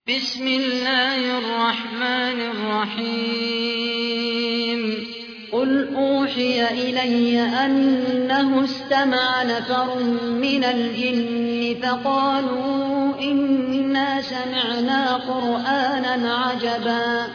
بسم الله الرحمن الرحيم قل أوحي إلي أنه استمع نفر من الجن فقالوا إنا سمعنا قرآنا عجبا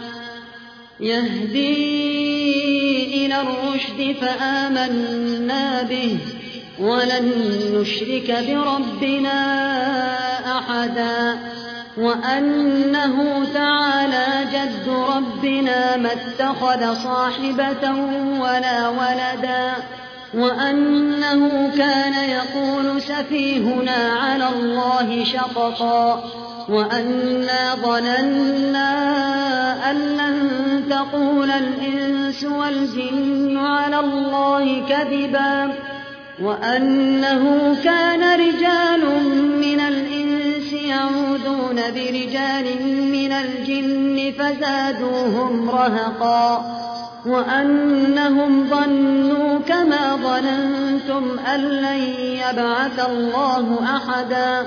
يهدي إلى الرشد فآمنا به ولن نشرك بربنا أحدا وأنه تعالى جد ربنا ما اتخذ صاحبة ولا ولدا وأنه كان يقول سفيهنا على الله شططا وأنا ظننا أن لن تقول الإنس والجن على الله كذبا وأنه كان رجال من الإنس يعوذون برجال من الجن فزادوهم رهقا وأنهم ظنوا كما ظننتم أن لن يبعث الله أحدا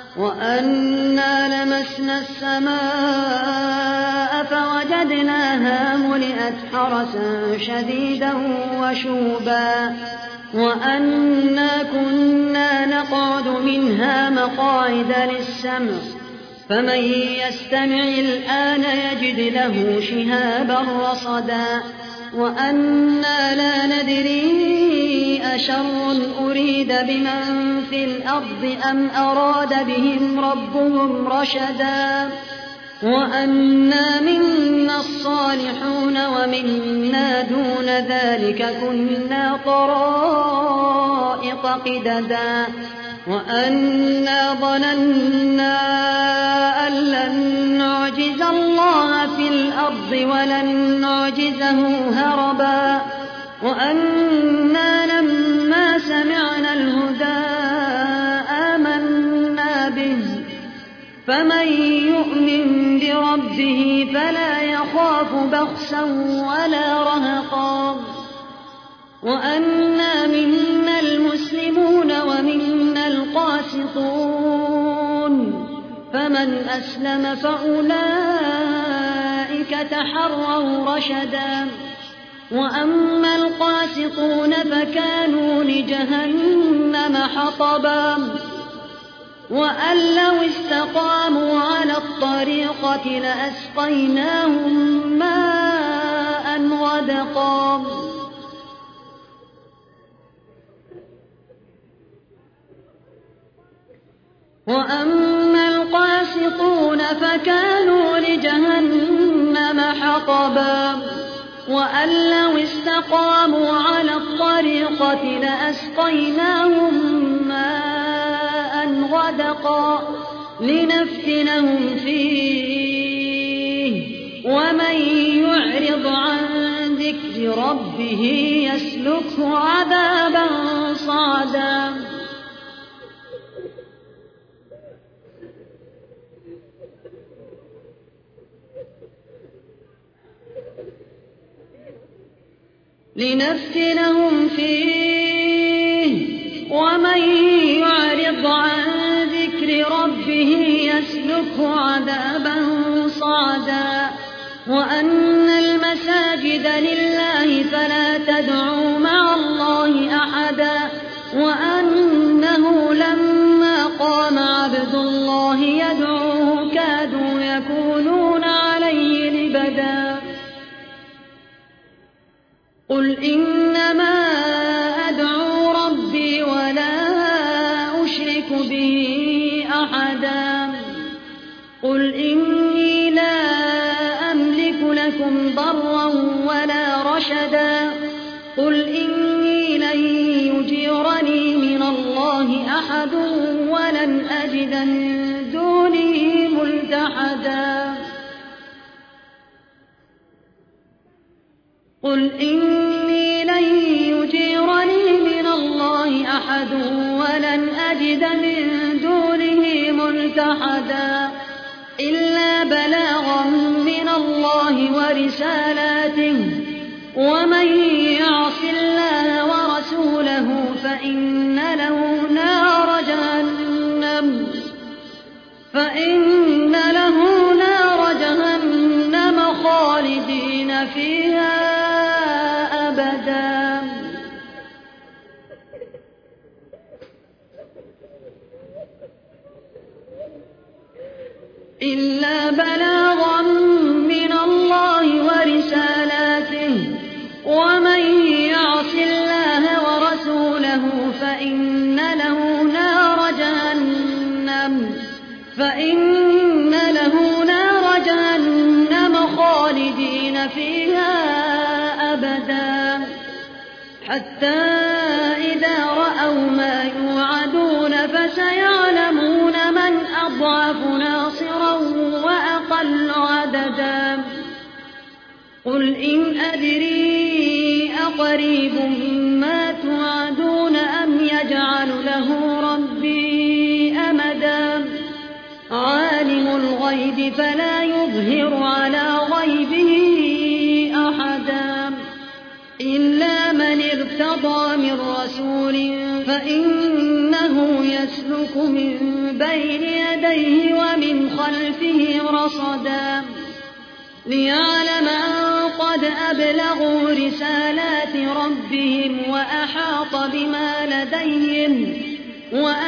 وأنا لمسنا السماء فوجدناها ملئت حرسا شديدا وشوبا وأنا كنا نقعد منها مقاعد للسمع فمن يستمع الآن يجد له شهابا رصدا وأنا لا ندري أشر أريد بمن في الأرض أم أراد بهم ربهم رشدا وأنا منا الصالحون ومنا دون ذلك كنا طرائق قددا وأنا ظننا أن لن نعجز الله في الأرض ولن نعجزه هربا وأنا لما سمعنا الهدى آمنا به فمن يؤمن بربه فلا يخاف بخسا ولا رهقا وأنا منا المسلمون ومنا القاسطون فمن أسلم فأولئك تحروا رشدا وأما القاسطون فكانوا لجهنم حطبا وأن لو استقاموا على الطريقة لأسقيناهم ماء غدقا وأما القاسطون فكانوا لجهنم حطبا وأن لو استقاموا على الطريقة لأسقيناهم ماء غدقا لنفتنهم فيه ومن يعرض عن ذكر ربه يسلكه عذابا صعدا لنفتنهم فيه ومن يعرض عن ذكر ربه يسلكه عذابا صعدا وأن المساجد لله فلا تدعوا مع الله أحدا وأنه لما قام عبد الله يدعوه كادوا يكونون عليه لبدا قل إنما أدعو ربي ولا أشرك به أحدا قل إني لا أملك لكم ضرا ولا رشدا قل إني لن يجيرني من الله أحد ولن أجد من دونه ملتحدا قل إني لن يجيرني من الله أحد ولن أجد من دونه ملتحدا إلا بلاغا من الله ورسالاته ومن يعص الله ورسوله فإن له نار جهنم فإن له إلا بلاغا من الله ورسالاته ومن يعص الله ورسوله فإن له نار جهنم خالدين فيها أبدا حتى إذا رأوا ما يوعدون فسيعلمون من أضعف ناصرا وأقل عددا قل إن أدري أقريب ما توعدون أم يجعل له ربي أمدا عالم الغيب فلا يظهر على غيبه أحدا إلا من ارتضى من رسول فإنه يسلك من بين يديه ومن خلفه رصدا ليعلم أن قد أبلغوا رسالات ربهم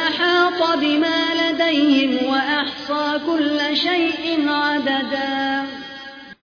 وأحاط بما لديهم وأحصى كل شيء عددا